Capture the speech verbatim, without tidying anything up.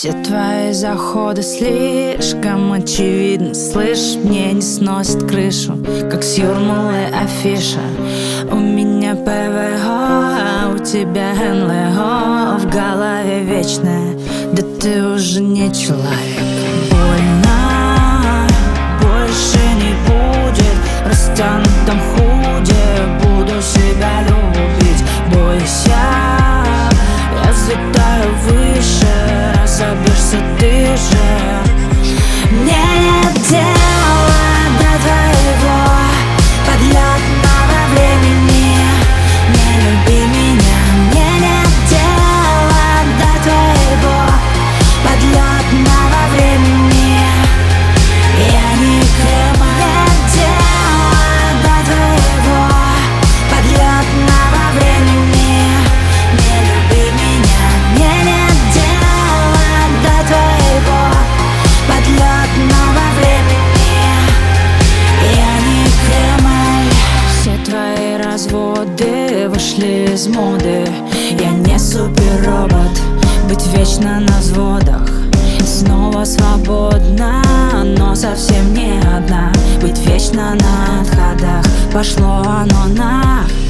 Все твои заходы слишком очевидны. Слышь, мне не сносит крышу, как с Юрмалы афиша. У меня пэ вэ о, а у тебя эн эл о. В голове вечная, да ты уже не человек. Больно, больше не будет. Растянут там худе, буду себя любить. Бойся, я взлетаю выше, разобьешься ты же. Мне нет дела до твоего подлетного времени. Не люби меня. Мне нет дела до твоего подлетного времени. Я не Крым. Нет дела до твоего подлетного времени. Не люби меня. Мне нет дела до твоего подлетного времени. Я не Кремль. Все твои разводы вышли из моды. Я не суперробот, быть вечно на взводах. Снова свободна, но совсем не одна. Быть вечно на отходах, пошло оно на.